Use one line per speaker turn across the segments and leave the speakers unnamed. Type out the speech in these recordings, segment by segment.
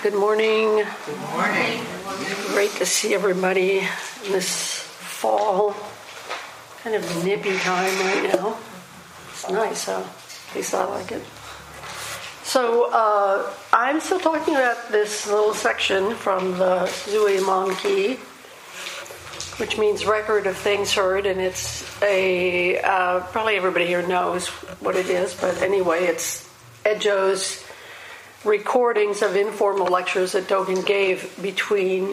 Good morning.
Good morning.
Great to see everybody in this fall, kind of nippy time right now. It's nice, huh? At least I like it. So I'm still talking about this little section from the Zui Monkey, which means record of things heard, and it's a probably everybody here knows what it is, but anyway, it's Ejo's recordings of informal lectures that Dogen gave between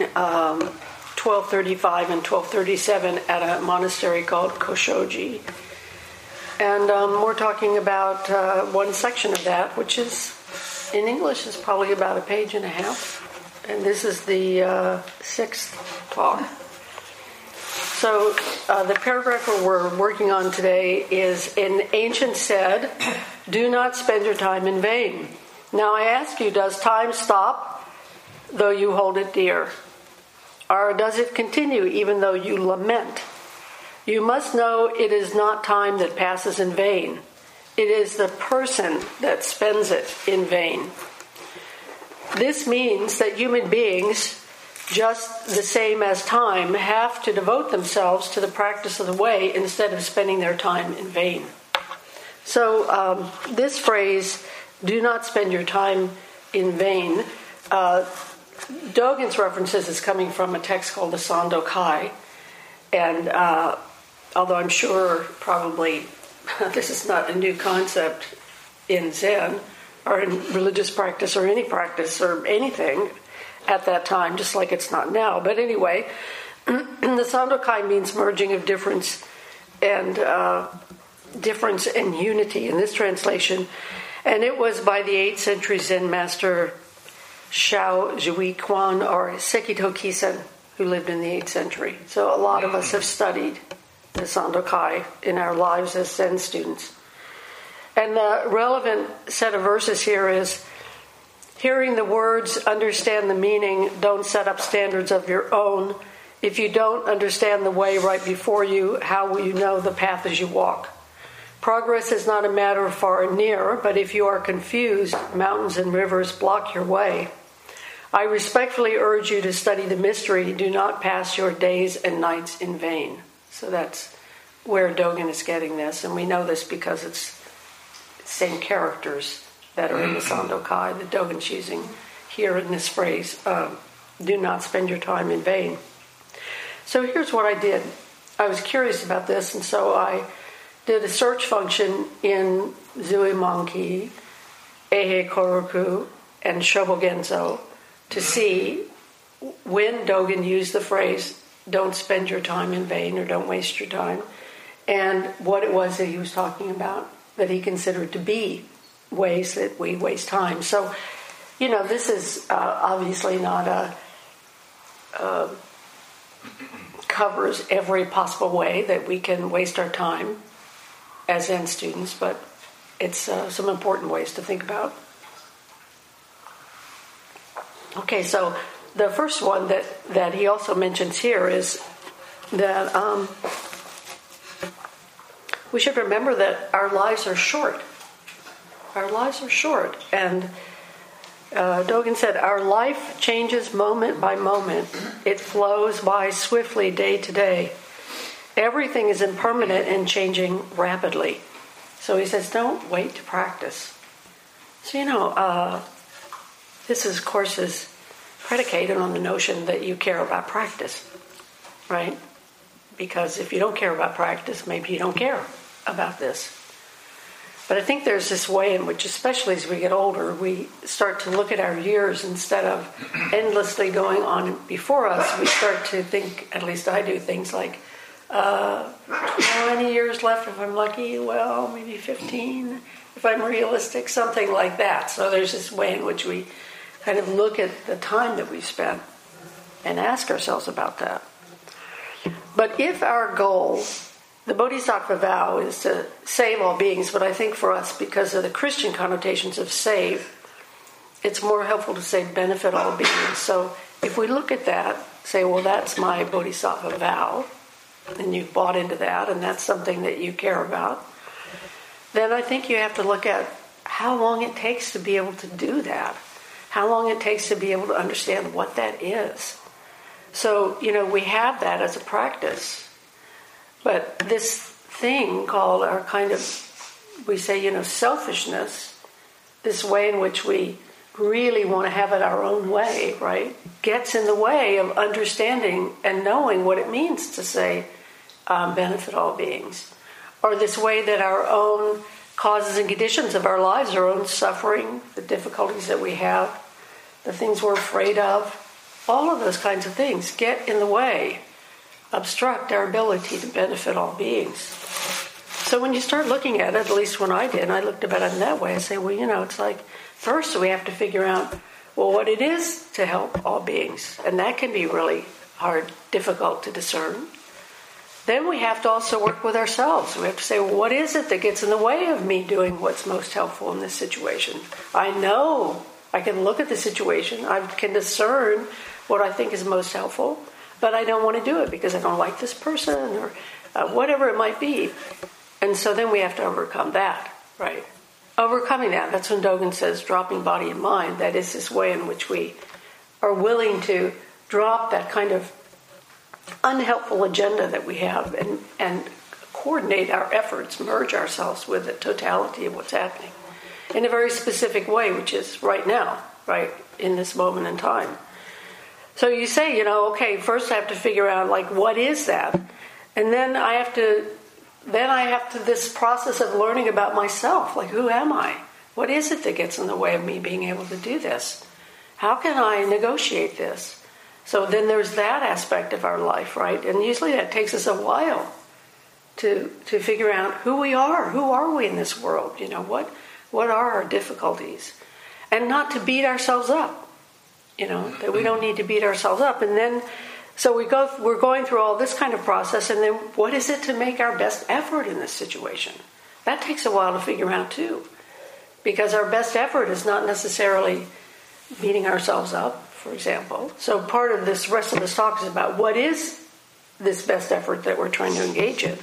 1235 and 1237 at a monastery called Koshoji. And we're talking about one section of that, which is, in English, is probably about a page and a half. And this is the sixth talk. So the paragraph we're working on today is, "An ancient said, do not spend your time in vain. Now I ask you, does time stop though you hold it dear? Or does it continue even though you lament? You must know it is not time that passes in vain. It is the person that spends it in vain. This means that human beings, just the same as time, have to devote themselves to the practice of the way instead of spending their time in vain." So this phrase, "do not spend your time in vain," Dogen's references is coming from a text called the Sandokai. And although I'm sure probably this is not a new concept in Zen or in religious practice or any practice or anything at that time, just like it's not now. But anyway, the Sandokai means merging of difference and unity in this translation. And it was by the 8th century Zen master Shao Zhui Quan, or Sekito Kisen, who lived in the 8th century. So a lot of us have studied the Sandokai in our lives as Zen students. And the relevant set of verses here is, "Hearing the words, understand the meaning, don't set up standards of your own. If you don't understand the way right before you, how will you know the path as you walk? Progress is not a matter of far and near, but if you are confused, mountains and rivers block your way. I respectfully urge you to study the mystery. Do not pass your days and nights in vain." So that's where Dogen is getting this, and we know this because it's the same characters that are in the Sandokai that Dogen's using here in this phrase, "do not spend your time in vain." So here's what I did. I was curious about this, and so I did a search function in Zui Monkey, Eihei Koroku, and Shobogenzo to see when Dogen used the phrase, "don't spend your time in vain," or "don't waste your time," and what it was that he was talking about that he considered to be ways that we waste time. So, this is obviously not covers every possible way that we can waste our time as Zen students, but it's some important ways to think about. Okay, so the first one that he also mentions here is that we should remember that our lives are short. Our lives are short, and Dogen said, "Our life changes moment by moment. It flows by swiftly day to day. Everything is impermanent and changing rapidly." So he says, don't wait to practice. So, this is, of course, is predicated on the notion that you care about practice, right? Because if you don't care about practice, maybe you don't care about this. But I think there's this way in which, especially as we get older, we start to look at our years instead of endlessly going on before us. We start to think, at least I do, things like, how many years left if I'm lucky? Well, maybe 15 if I'm realistic, something like that. So there's this way in which we kind of look at the time that we've spent and ask ourselves about that. But if our goal, the Bodhisattva vow, is to save all beings, but I think for us, because of the Christian connotations of save, it's more helpful to say benefit all beings. So if we look at that, say, well, that's my Bodhisattva vow, and you've bought into that, and that's something that you care about, then I think you have to look at how long it takes to be able to do that. how long it takes to be able to understand what that is. So, we have that as a practice. But this thing called our kind of, we say, selfishness, this way in which we really want to have it our own way, right, gets in the way of understanding and knowing what it means to say, benefit all beings. Or this way that our own causes and conditions of our lives, our own suffering, the difficulties that we have, the things we're afraid of, all of those kinds of things get in the way, obstruct our ability to benefit all beings. So when you start looking at it, at least when I did, I looked about it in that way, I say, well, it's like, first we have to figure out, what it is to help all beings. And that can be really hard, difficult to discern. Then we have to also work with ourselves. We have to say, what is it that gets in the way of me doing what's most helpful in this situation? I know I can look at the situation. I can discern what I think is most helpful, but I don't want to do it because I don't like this person or whatever it might be. And so then we have to overcome that, right? Overcoming that's when Dogen says dropping body and mind. That is this way in which we are willing to drop that kind of unhelpful agenda that we have and coordinate our efforts, merge ourselves with the totality of what's happening in a very specific way, which is right now, right, in this moment in time. So you say, okay, first I have to figure out, what is that? And then I have to, this process of learning about myself, who am I? What is it that gets in the way of me being able to do this? How can I negotiate this? So then there's that aspect of our life, right? And usually that takes us a while to figure out who we are. Who are we in this world? What are our difficulties? And not to beat ourselves up. That we don't need to beat ourselves up. And then, so we're going through all this kind of process, and then what is it to make our best effort in this situation? That takes a while to figure out too. Because our best effort is not necessarily beating ourselves up, for example. So part of this rest of this talk is about what is this best effort that we're trying to engage in.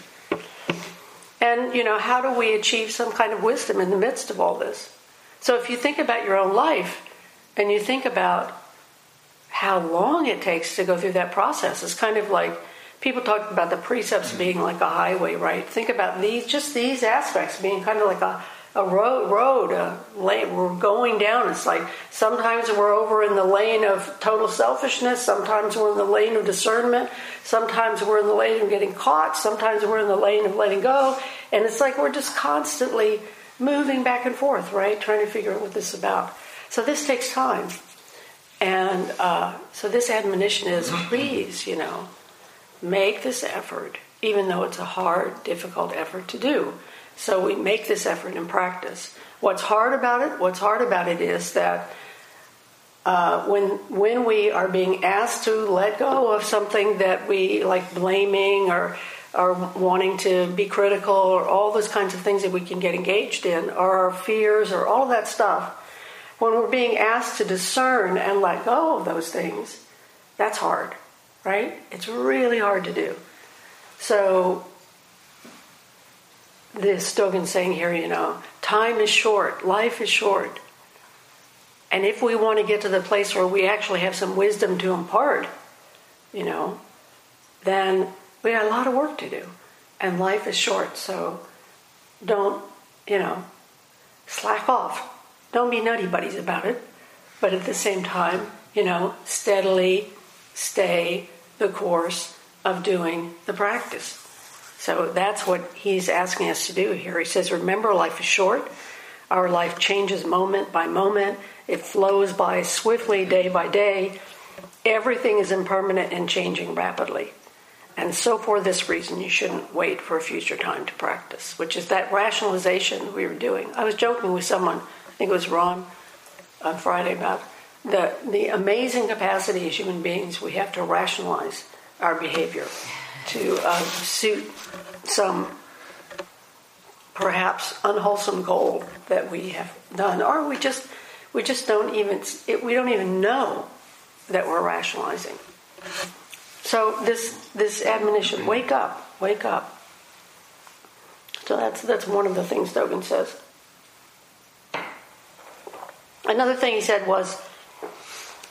And, how do we achieve some kind of wisdom in the midst of all this? So if you think about your own life, and you think about how long it takes to go through that process, it's kind of like people talk about the precepts being like a highway, right? Think about these aspects being kind of like a road, a lane. We're going down. It's like sometimes we're over in the lane of total selfishness. Sometimes we're in the lane of discernment. Sometimes we're in the lane of getting caught. Sometimes we're in the lane of letting go. And it's like we're just constantly moving back and forth, right? Trying to figure out what this is about. So this takes time. And so this admonition is, please, make this effort, even though it's a hard, difficult effort to do. So we make this effort in practice. What's hard about it is that when we are being asked to let go of something that we like, blaming or wanting to be critical, or all those kinds of things that we can get engaged in, or our fears, or all that stuff, when we're being asked to discern and let go of those things, that's hard, right? It's really hard to do. So this Dogen's saying here, time is short, life is short. And if we want to get to the place where we actually have some wisdom to impart, then we got a lot of work to do. And life is short, so don't, slack off. Don't be nutty buddies about it. But at the same time, steadily stay the course of doing the practice. So that's what he's asking us to do here. He says, remember, life is short. Our life changes moment by moment. It flows by swiftly, day by day. Everything is impermanent and changing rapidly. And so for this reason, you shouldn't wait for a future time to practice, which is that rationalization we were doing. I was joking with someone, I think it was Ron, on Friday, about the amazing capacity as human beings we have to rationalize our behavior to suit some perhaps unwholesome goal that we have done, or we just don't even know that we're rationalizing. So this admonition, wake up. So that's one of the things Dogen says. Another thing he said was,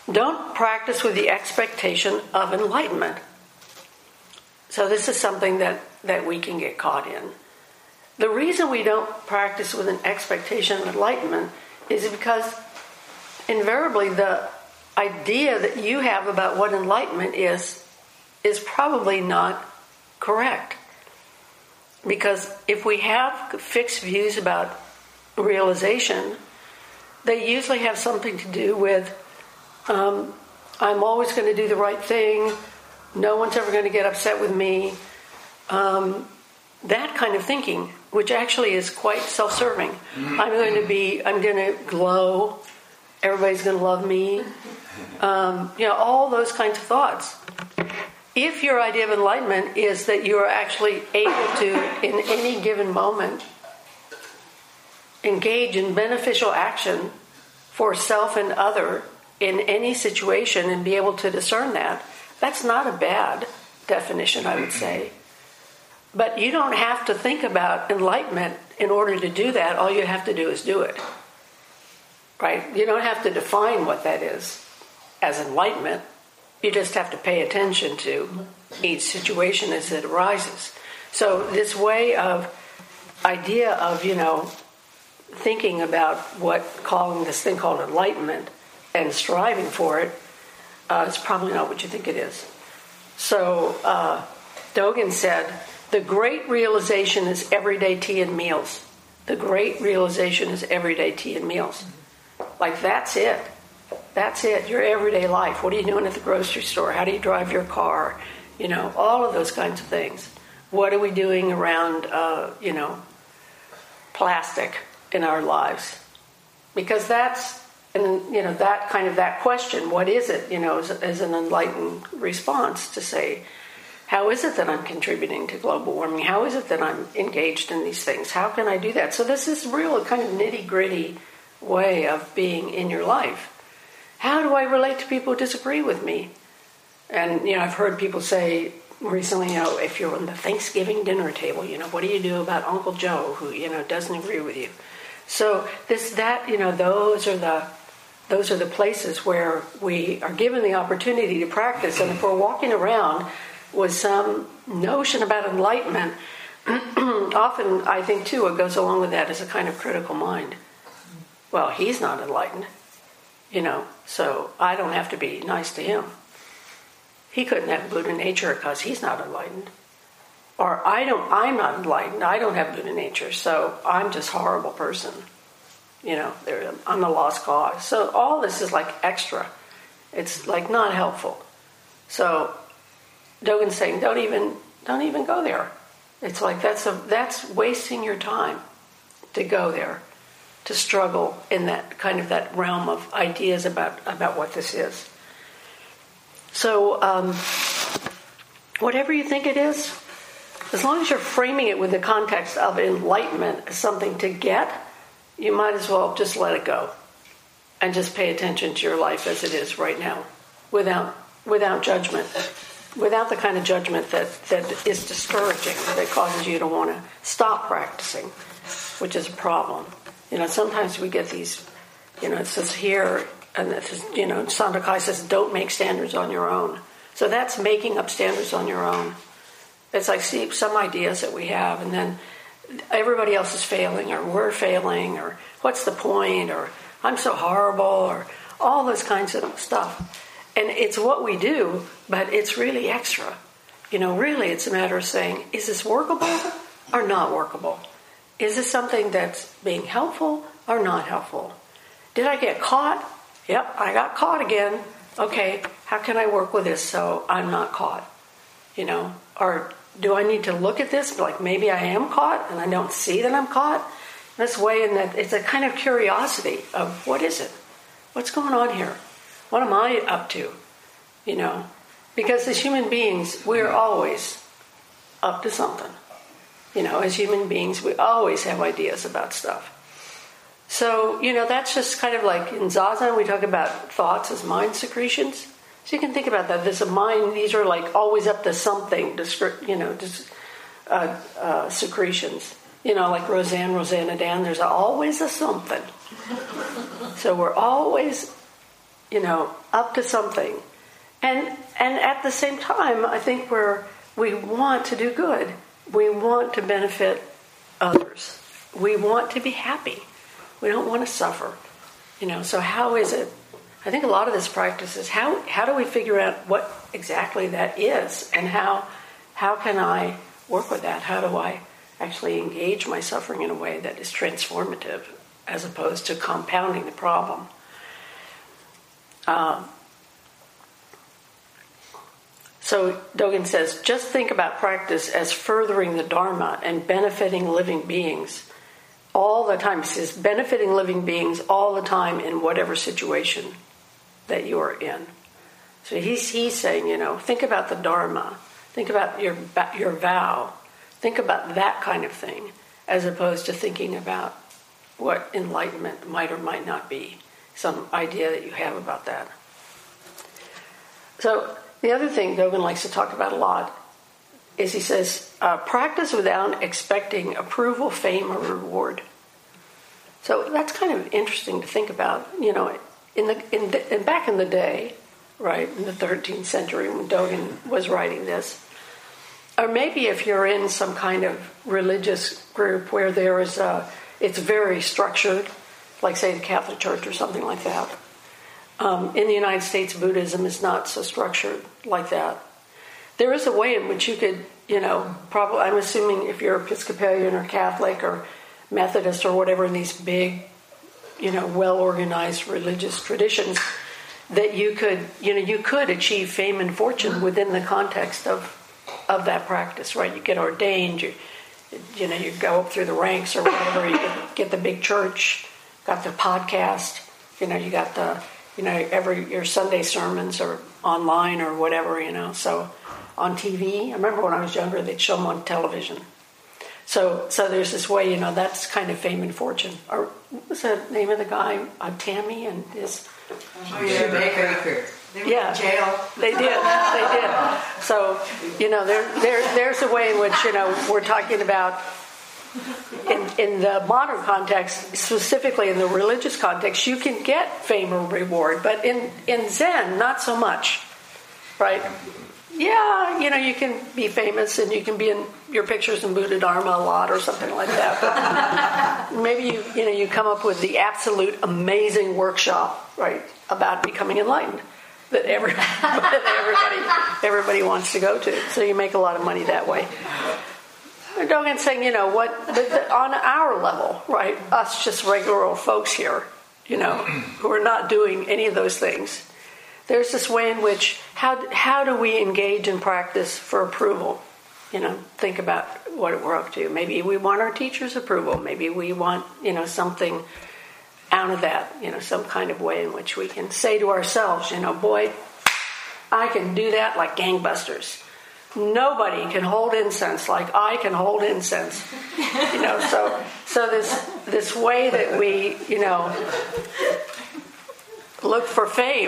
don't practice with the expectation of enlightenment. So this is something that we can get caught in. The reason we don't practice with an expectation of enlightenment is because invariably the idea that you have about what enlightenment is probably not correct. Because if we have fixed views about realization, they usually have something to do with I'm always going to do the right thing, no one's ever going to get upset with me, that kind of thinking, which actually is quite self-serving. I'm going to glow, everybody's going to love me, all those kinds of thoughts. If your idea of enlightenment is that you are actually able to, in any given moment, engage in beneficial action for self and other in any situation and be able to discern that, that's not a bad definition, I would say. But you don't have to think about enlightenment in order to do that. All you have to do is do it. Right? You don't have to define what that is as enlightenment. You just have to pay attention to each situation as it arises. So this idea of, thinking about calling this thing called enlightenment and striving for it is probably not what you think it is. So Dogen said, the great realization is everyday tea and meals. The great realization is everyday tea and meals. Like, that's it. That's it. Your everyday life. What are you doing at the grocery store? How do you drive your car? All of those kinds of things. What are we doing around, plastic in our lives? Because that's, that question, what is it, is an enlightened response to say, how is it that I'm contributing to global warming? How is it that I'm engaged in these things? How can I do that? So this is real kind of nitty-gritty way of being in your life. How do I relate to people who disagree with me? And, I've heard people say recently, if you're on the Thanksgiving dinner table, what do you do about Uncle Joe who, doesn't agree with you? So those are the places where we are given the opportunity to practice. And if we're walking around with some notion about enlightenment, often I think too what goes along with that is a kind of critical mind. Well, he's not enlightened, so I don't have to be nice to him. He couldn't have Buddha nature because he's not enlightened. Or I'm not enlightened, I don't have Buddha nature, so I'm just a horrible person. I'm a lost cause. So all this is like extra. It's like not helpful. So Dogen's saying, don't even go there. It's like that's wasting your time to go there, to struggle in that kind of that realm of ideas about what this is. So whatever you think it is, as long as you're framing it with the context of enlightenment as something to get, you might as well just let it go and just pay attention to your life as it is right now, without judgment, without the kind of judgment that is discouraging, that causes you to want to stop practicing, which is a problem. Sometimes we get these, it says here, and it says, Sandokai says, don't make standards on your own. So that's making up standards on your own. It's like, see, some ideas that we have, and then everybody else is failing, or we're failing, or what's the point, or I'm so horrible, or all those kinds of stuff. And it's what we do, but it's really extra. Really it's a matter of saying, is this workable or not workable? Is this something that's being helpful or not helpful? Did I get caught? Yep, I got caught again. Okay, how can I work with this so I'm not caught? Or do I need to look at this like maybe I am caught and I don't see that I'm caught? This way, in that it's a kind of curiosity of what is it? What's going on here? What am I up to? Because as human beings, we're always up to something. As human beings, we always have ideas about stuff. So, that's just kind of like in Zazen, we talk about thoughts as mind secretions. So you can think about that. There's a mind, these are like always up to something, secretions. Like Rosanna Dan, there's always a something. So we're always, up to something. And at the same time, I think we want to do good. We want to benefit others. We want to be happy. We don't want to suffer. So how is it? I think a lot of this practice is how do we figure out what exactly that is, and how can I work with that? How do I actually engage my suffering in a way that is transformative as opposed to compounding the problem? So Dogen says, just think about practice as furthering the Dharma and benefiting living beings all the time. He says, benefiting living beings all the time in whatever situation that you are in. So he's saying, think about the Dharma. Think about your vow. Think about that kind of thing, as opposed to thinking about what enlightenment might or might not be, some idea that you have about that. So the other thing Dogen likes to talk about a lot is he says, practice without expecting approval, fame, or reward. So that's kind of interesting to think about. Back in the day, right, in the 13th century when Dogen was writing this, or maybe if you're in some kind of religious group where there is it's very structured, like say the Catholic Church or something like that. In the United States, Buddhism is not so structured like that. There is a way in which you could, probably, I'm assuming if you're Episcopalian or Catholic or Methodist or whatever in these big, well-organized religious traditions, that you could achieve fame and fortune within the context of that practice, right? You get ordained, you go up through the ranks or whatever, you get the big church, got the podcast, you got the, your Sunday sermons are online or whatever, so on TV. I remember when I was younger, they'd show them on television. So there's this way, that's kind of fame and fortune. Or what was the name of the guy? Tammy and his...
Baker. They were in jail.
They did. So, there's a way in which, we're talking about in the modern context, specifically in the religious context, you can get fame or reward, but in Zen, not so much, right? Yeah, you can be famous and you can be in your pictures in Buddha Dharma a lot or something like that. But maybe you come up with the absolute amazing workshop, right, about becoming enlightened that everybody wants to go to. So you make a lot of money that way. Dogen's saying, on our level, right, us just regular old folks here, who are not doing any of those things. There's this way in which, how do we engage in practice for approval? Think about what we're up to. Maybe we want our teacher's approval. Maybe we want, something out of that, some kind of way in which we can say to ourselves, boy, I can do that like gangbusters. Nobody can hold incense like I can hold incense. So this way that we, look for fame.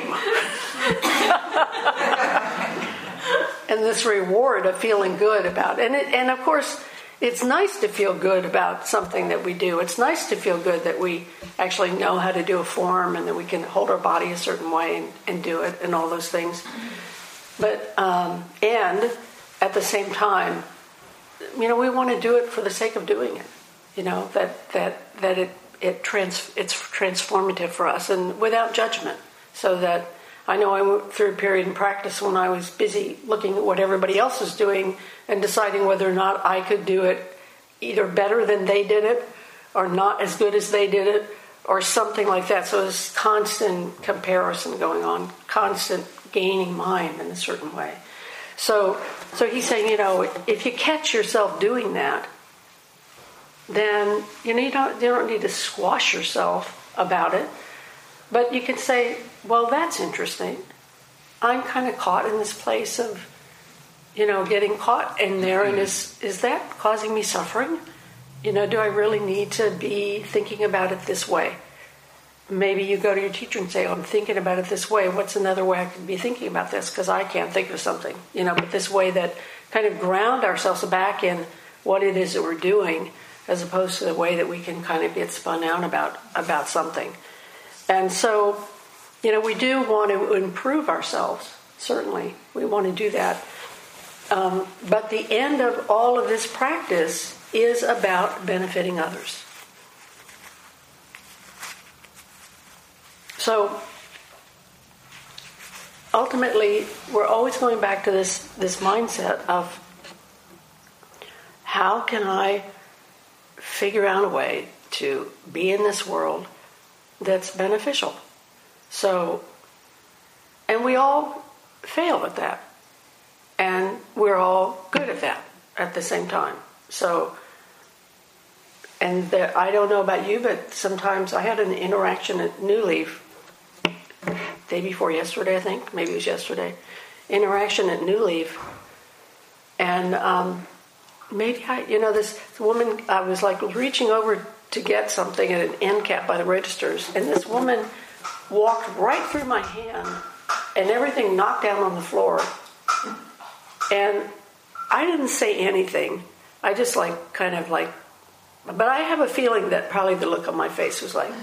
And this reward of feeling good about it. And of course, it's nice to feel good about something that we do. It's nice to feel good that we actually know how to do a form and that we can hold our body a certain way and do it and all those things. But, and at the same time, we want to do it for the sake of doing it. That it's transformative for us and without judgment. So that I know I went through a period in practice when I was busy looking at what everybody else was doing and deciding whether or not I could do it either better than they did it or not as good as they did it or something like that. So there's constant comparison going on, constant gaining mind in a certain way. So he's saying, if you catch yourself doing that, then you don't need to squash yourself about it, but you can say, well, that's interesting. I'm kind of caught in this place of, getting caught in there, and is that causing me suffering? Do I really need to be thinking about it this way? Maybe you go to your teacher and say, I'm thinking about it this way. What's another way I could be thinking about this? Because I can't think of something. But this way that kind of ground ourselves back in what it is that we're doing, as opposed to the way that we can kind of get spun out about something. And so, we do want to improve ourselves. Certainly, we want to do that. But the end of all of this practice is about benefiting others. So ultimately, we're always going back to this mindset of how can I figure out a way to be in this world that's beneficial. So, and we all fail at that. And we're all good at that at the same time. So, and I don't know about you, but sometimes I had an interaction at New Leaf, day before yesterday, I think, maybe it was yesterday, interaction at New Leaf, and maybe this woman, I was like reaching over to get something at an end cap by the registers, and this woman walked right through my hand, and everything knocked down on the floor, and I didn't say anything. I just but I have a feeling that probably the look on my face was like,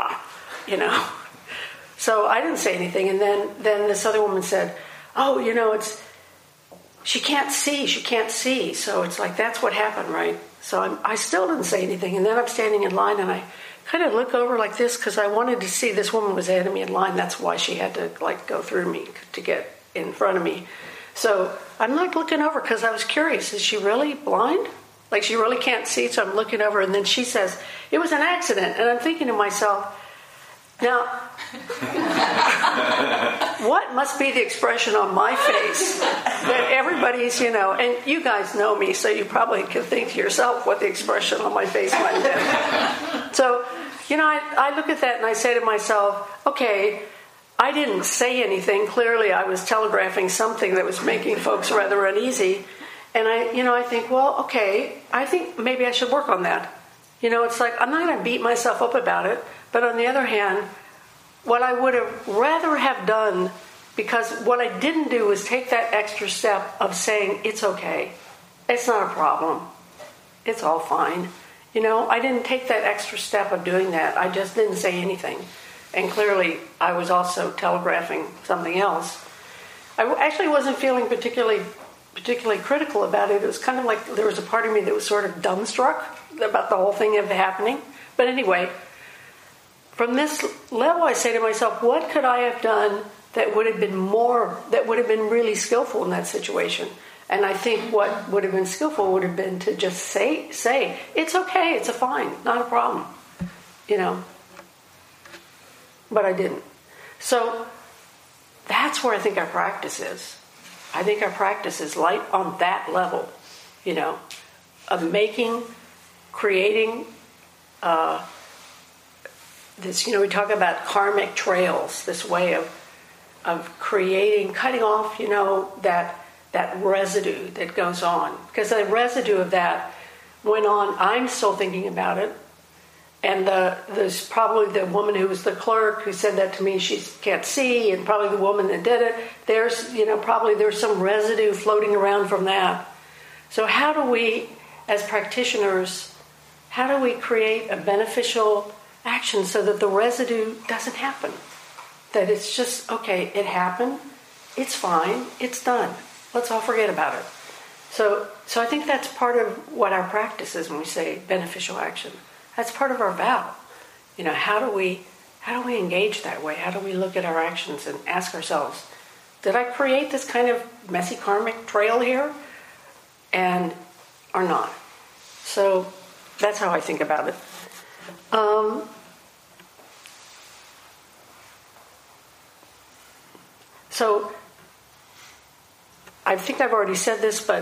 So I didn't say anything, and then this other woman said, "Oh, she can't see." So it's like, that's what happened, right? So I still didn't say anything, and then I'm standing in line, and I kind of look over like this because I wanted to see this woman was ahead of me in line. That's why she had to go through me to get in front of me. So I'm looking over because I was curious. Is she really blind? Like she really can't see? So I'm looking over, and then she says, "It was an accident." And I'm thinking to myself, now, what must be the expression on my face that everybody's, and you guys know me, so you probably can think to yourself what the expression on my face might have been. So, I look at that and I say to myself, okay, I didn't say anything. Clearly, I was telegraphing something that was making folks rather uneasy. And I think, well, okay, I think maybe I should work on that. It's like, I'm not going to beat myself up about it. But on the other hand, what I would have rather have done, because what I didn't do was take that extra step of saying, it's okay. It's not a problem. It's all fine. I didn't take that extra step of doing that. I just didn't say anything. And clearly, I was also telegraphing something else. I actually wasn't feeling particularly critical about it. It was kind of like there was a part of me that was sort of dumbstruck about the whole thing of happening. But anyway, from this level, I say to myself, what could I have done that would have been really skillful in that situation? And I think what would have been skillful would have been to just say, it's okay, it's fine, not a problem, But I didn't. So that's where I think our practice is. I think our practice is light on that level, of creating this, we talk about karmic trails, this way of creating, cutting off, that residue that goes on. Because the residue of that went on, I'm still thinking about it. And there's probably the woman who was the clerk who said that to me, she can't see, and probably the woman that did it. There's some residue floating around from that. So how do we, as practitioners, create a beneficial action so that the residue doesn't happen? That it's just, okay, it happened, it's fine, it's done. Let's all forget about it. So I think that's part of what our practice is when we say beneficial action. That's part of our vow. How do we engage that way? How do we look at our actions and ask ourselves, did I create this kind of messy karmic trail here? Or not? So that's how I think about it. So I think I've already said this, but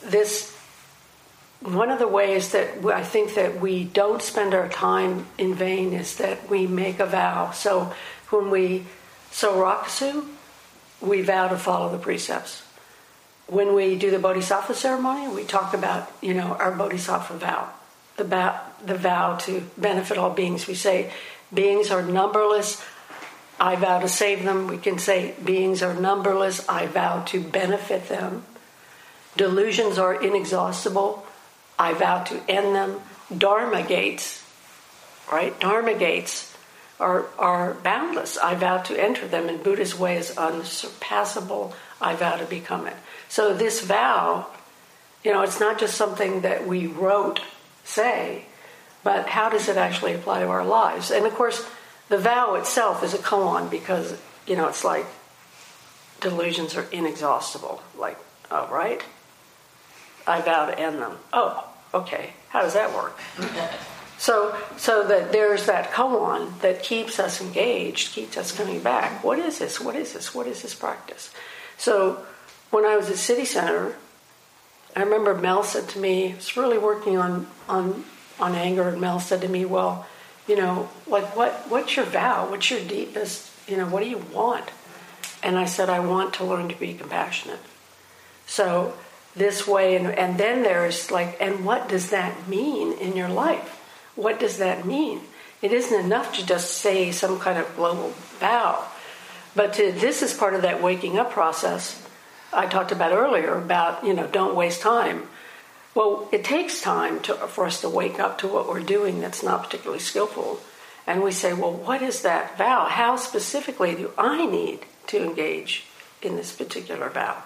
one of the ways that I think that we don't spend our time in vain is that we make a vow. So when we sow rakusu, we vow to follow the precepts. When we do the bodhisattva ceremony, we talk about, our bodhisattva vow, the vow to benefit all beings. We say, beings are numberless, I vow to save them. We can say, beings are numberless, I vow to benefit them. Delusions are inexhaustible, I vow to end them. Dharma gates, right? Dharma gates. are boundless. I vow to enter them, and Buddha's way is unsurpassable. I vow to become it. So this vow, it's not just something that we say, but how does it actually apply to our lives? And of course, the vow itself is a koan because, it's like delusions are inexhaustible. Like, oh, right? I vow to end them. Oh, okay. How does that work? So that there's that koan that keeps us engaged, keeps us coming back. What is this? What is this? What is this practice? So when I was at City Center, I remember Mel said to me, I was really working on anger, and Mel said to me, well, what's your vow? What's your deepest, what do you want? And I said, I want to learn to be compassionate. So this way, and then there's and what does that mean in your life? What does that mean? It isn't enough to just say some kind of global vow. But this is part of that waking up process I talked about earlier about, don't waste time. Well, it takes time for us to wake up to what we're doing that's not particularly skillful. And we say, well, what is that vow? How specifically do I need to engage in this particular vow?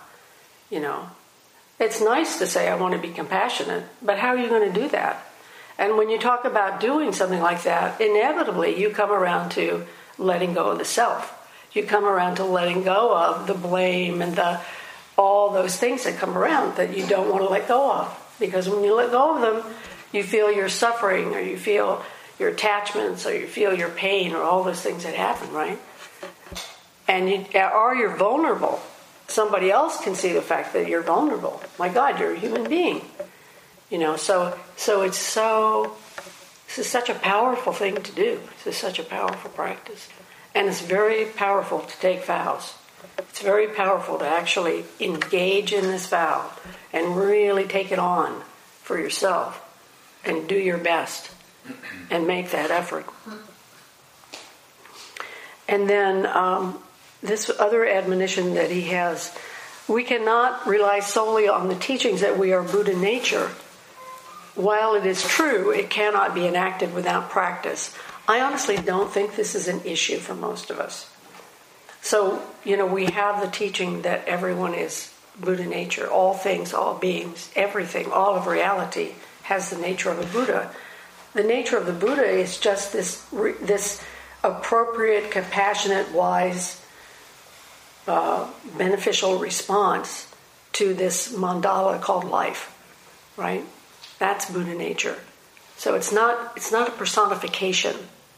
It's nice to say I want to be compassionate, but how are you going to do that? And when you talk about doing something like that, inevitably you come around to letting go of the self. You come around to letting go of the blame and all those things that come around that you don't want to let go of. Because when you let go of them, you feel your suffering, or you feel your attachments, or you feel your pain, or all those things that happen, right? And you're vulnerable. Somebody else can see the fact that you're vulnerable. My God, you're a human being. So this is such a powerful thing to do. This is such a powerful practice. And it's very powerful to take vows. It's very powerful to actually engage in this vow and really take it on for yourself and do your best and make that effort. And then this other admonition that he has, we cannot rely solely on the teachings that we are Buddha nature. While it is true, it cannot be enacted without practice. I honestly don't think this is an issue for most of us. So, we have the teaching that everyone is Buddha nature. All things, all beings, everything, all of reality has the nature of a Buddha. The nature of the Buddha is just this appropriate, compassionate, wise, beneficial response to this mandala called life, right? That's Buddha nature. So it's not a personification.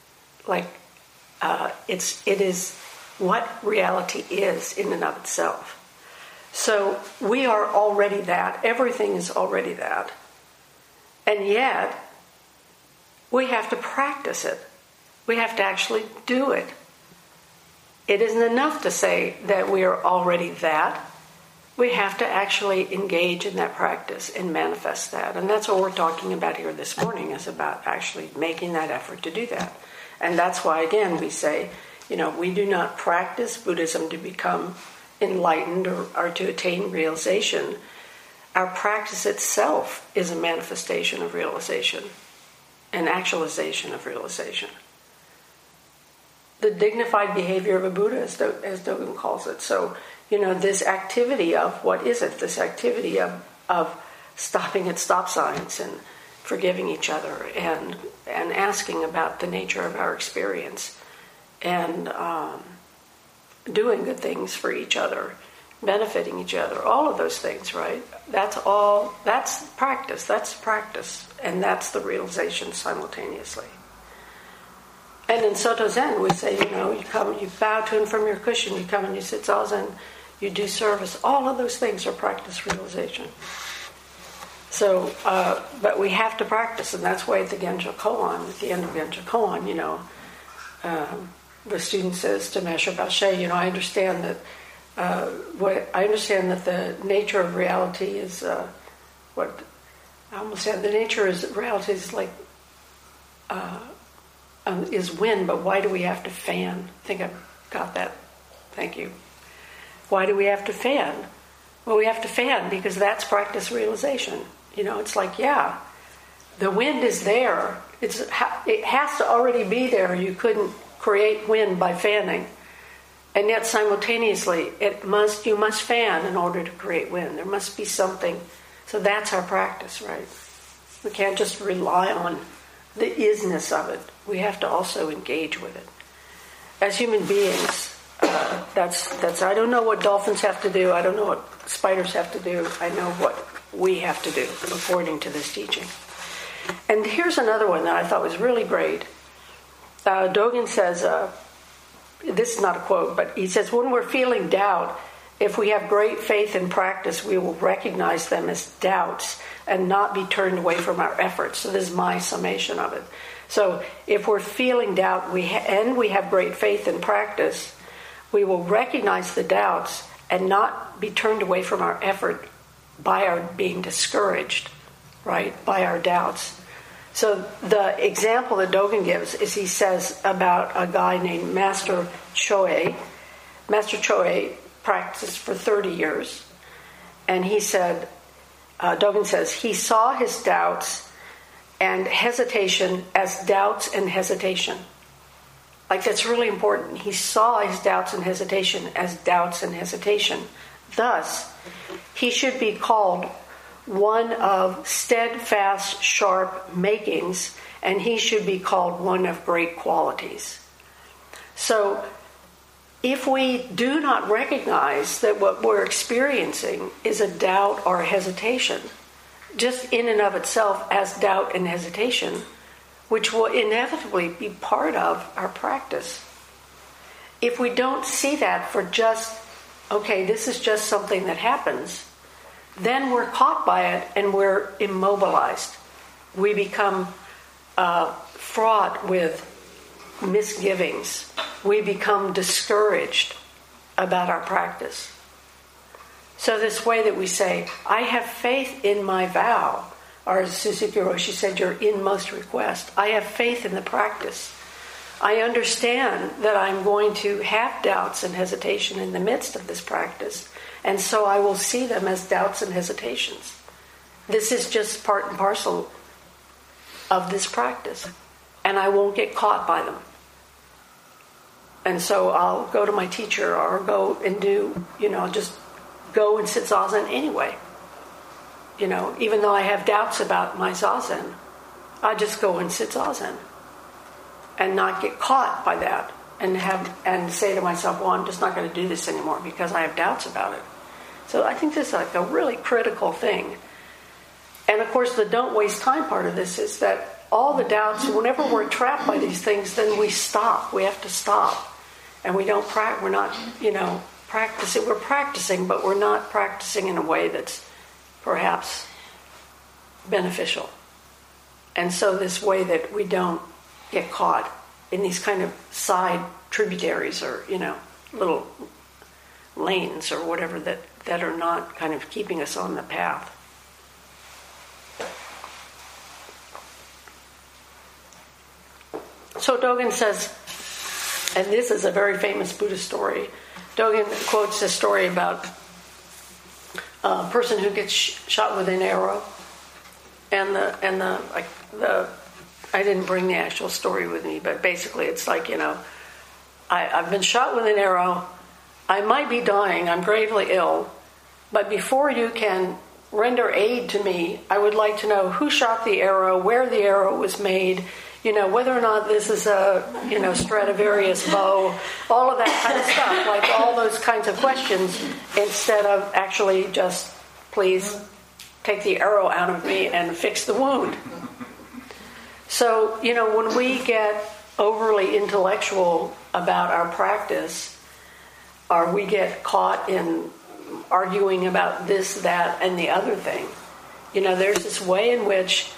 It is what reality is in and of itself. So we are already that. Everything is already that. And yet, we have to practice it. We have to actually do it. It isn't enough to say that we are already that. We have to actually engage in that practice and manifest that. And that's what we're talking about here this morning, is about actually making that effort to do that. And that's why, again, we say, we do not practice Buddhism to become enlightened or to attain realization. Our practice itself is a manifestation of realization, an actualization of realization. The dignified behavior of a Buddha, as Dogen calls it. So, this activity of, what is it? This activity of stopping at stop signs and forgiving each other and asking about the nature of our experience and doing good things for each other, benefiting each other, all of those things, right? That's practice, and that's the realization simultaneously. And in Soto Zen, we say, you come, you bow to him from your cushion, you come and you sit zazen, you do service. All of those things are practice realization. So, but we have to practice, and that's why at the Genjo Koan, at the end of Genjo Koan, the student says to Master Bashi, I understand that the nature of reality is the nature of reality is like is wind, but why do we have to fan? I think I've got that. Thank you. Why do we have to fan? Well, we have to fan because that's practice realization. It's like, the wind is there. It has to already be there. You couldn't create wind by fanning. And yet simultaneously, you must fan in order to create wind. There must be something. So that's our practice, right? We can't just rely on the isness of it. We have to also engage with it. As human beings, that's I don't know what dolphins have to do. I don't know what spiders have to do. I know what we have to do according to this teaching. And here's another one that I thought was really great. Dogen says, this is not a quote, but he says, when we're feeling doubt, if we have great faith in practice, we will recognize them as doubts and not be turned away from our efforts. So this is my summation of it. So if we're feeling doubt and we have great faith in practice, we will recognize the doubts and not be turned away from our effort by our being discouraged, right, by our doubts. So the example that Dogen gives is he says about a guy named Master Choe. Master Choe practiced for 30 years. And he said, Dogen says, he saw his doubts and hesitation as doubts and hesitation. Like, that's really important. He saw his doubts and hesitation as doubts and hesitation. Thus, he should be called one of steadfast, sharp makings, and he should be called one of great qualities. So, if we do not recognize that what we're experiencing is a doubt or a hesitation, just in and of itself as doubt and hesitation, which will inevitably be part of our practice. If we don't see that for just, okay, this is just something that happens, then we're caught by it and we're immobilized. We become fraught with misgivings. We become discouraged about our practice. So this way that we say, I have faith in my vow, or as Suzuki Roshi said, your inmost request. I have faith in the practice. I understand that I'm going to have doubts and hesitation in the midst of this practice, and so I will see them as doubts and hesitations. This is just part and parcel of this practice, and I won't get caught by them. And so I'll go to my teacher or go and do, just go and sit zazen anyway. Even though I have doubts about my zazen, I just go and sit zazen and not get caught by that and say to myself, well, I'm just not going to do this anymore because I have doubts about it. So I think this is like a really critical thing. And of course, the don't waste time part of this is that all the doubts, whenever we're trapped by these things, then we stop. We have to stop. And we don't we're not, practicing. We're practicing, but we're not practicing in a way that's perhaps beneficial. And so this way that we don't get caught in these kind of side tributaries or, little lanes or whatever that are not kind of keeping us on the path. So Dogen says, and this is a very famous Buddhist story. Dogen quotes this story about a person who gets shot with an arrow, and I didn't bring the actual story with me, but basically it's like, I've been shot with an arrow. I might be dying. I'm gravely ill, but before you can render aid to me, I would like to know who shot the arrow, where the arrow was made. Whether or not this is a, Stradivarius bow, all of that kind of stuff, like all those kinds of questions, instead of actually just, please take the arrow out of me and fix the wound. So, when we get overly intellectual about our practice, or we get caught in arguing about this, that, and the other thing, there's this way in which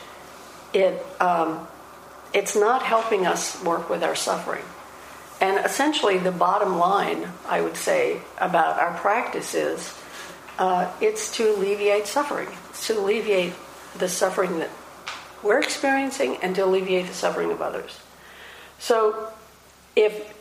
it's not helping us work with our suffering. And essentially the bottom line, I would say, about our practice is it's to alleviate suffering. It's to alleviate the suffering that we're experiencing and to alleviate the suffering of others. So if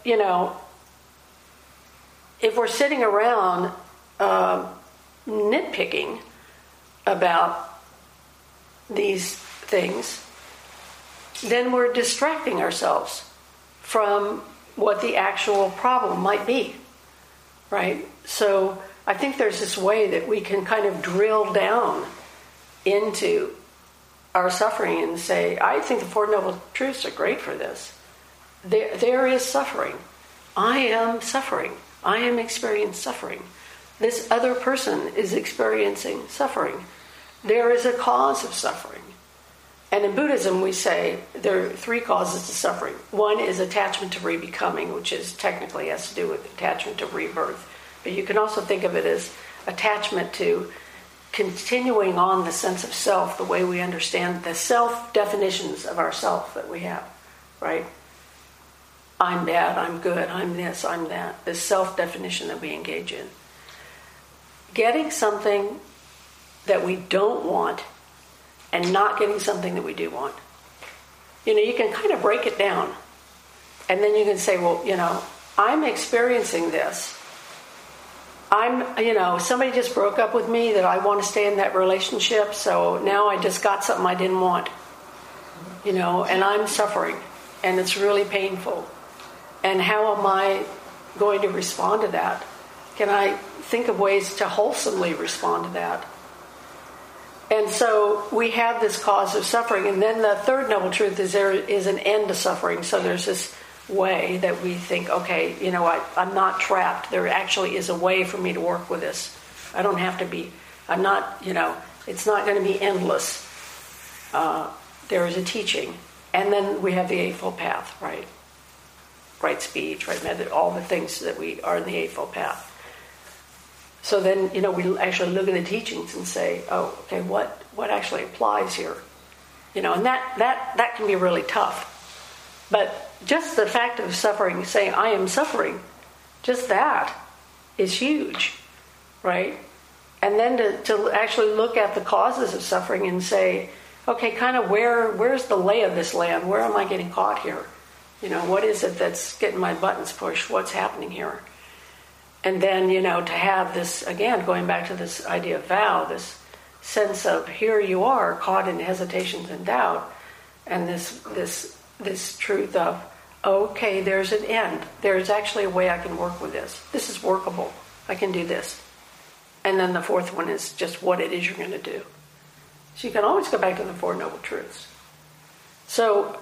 we're sitting around nitpicking about these things, then we're distracting ourselves from what the actual problem might be, right? So I think there's this way that we can kind of drill down into our suffering and say, I think the Four Noble Truths are great for this. There is suffering. I am suffering. I am experiencing suffering. This other person is experiencing suffering. There is a cause of suffering. And in Buddhism, we say there are three causes to suffering. One is attachment to rebecoming, which is technically has to do with attachment to rebirth. But you can also think of it as attachment to continuing on the sense of self, the way we understand the self-definitions of ourself that we have, right? I'm bad, I'm good, I'm this, I'm that. This self-definition that we engage in. Getting something that we don't want and not getting something that we do want. You can kind of break it down. And then you can say, well, I'm experiencing this. Somebody just broke up with me that I want to stay in that relationship, so now I just got something I didn't want. And I'm suffering, and it's really painful. And how am I going to respond to that? Can I think of ways to wholesomely respond to that? And so we have this cause of suffering. And then the third noble truth is there is an end to suffering. So there's this way that we think, okay, I'm not trapped. There actually is a way for me to work with this. I don't have to be, I'm not, it's not going to be endless. There is a teaching. And then we have the Eightfold Path, right? Right speech, right method, all the things that we are in the Eightfold Path. So then, we actually look at the teachings and say, oh, okay, what actually applies here? And that can be really tough. But just the fact of suffering, saying, I am suffering, just that is huge, right? And then to actually look at the causes of suffering and say, okay, kind of where's the lay of this land? Where am I getting caught here? What is it that's getting my buttons pushed? What's happening here? And then, to have this, again, going back to this idea of vow, this sense of here you are, caught in hesitations and doubt, and this truth of, okay, there's an end. There's actually a way I can work with this. This is workable. I can do this. And then the fourth one is just what it is you're going to do. So you can always go back to the Four Noble Truths. So,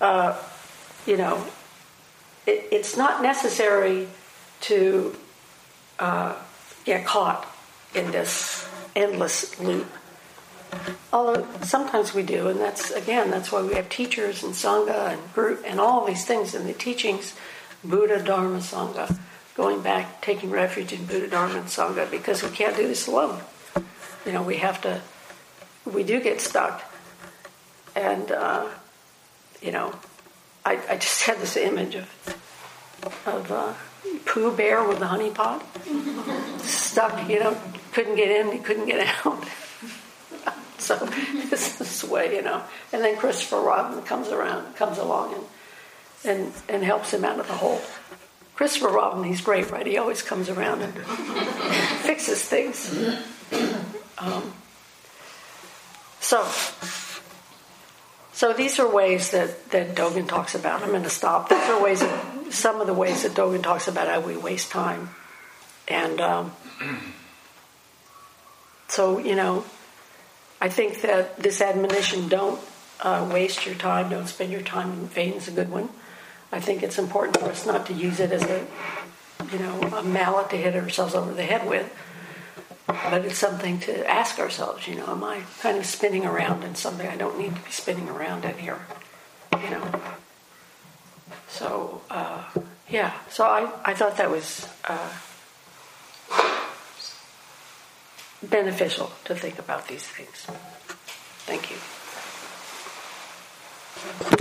it's not necessary to get caught in this endless loop. Although sometimes we do, and that's why we have teachers and Sangha and group and all these things in the teachings, Buddha, Dharma, Sangha, going back, taking refuge in Buddha, Dharma, and Sangha, because we can't do this alone. We do get stuck. And, I just had this image of Pooh Bear with the honey pot. Stuck, couldn't get in, he couldn't get out. So this is the way, And then Christopher Robin comes along and helps him out of the hole. Christopher Robin, he's great, right? He always comes around and fixes things. So these are ways that Dogen talks about. I'm going to stop. These are some of the ways that Dogen talks about how we waste time. And I think that this admonition, don't waste your time, don't spend your time in vain, is a good one. I think it's important for us not to use it as a mallet to hit ourselves over the head with. But it's something to ask ourselves, am I kind of spinning around in something I don't need to be spinning around in here? So, So I thought that was beneficial to think about these things. Thank you.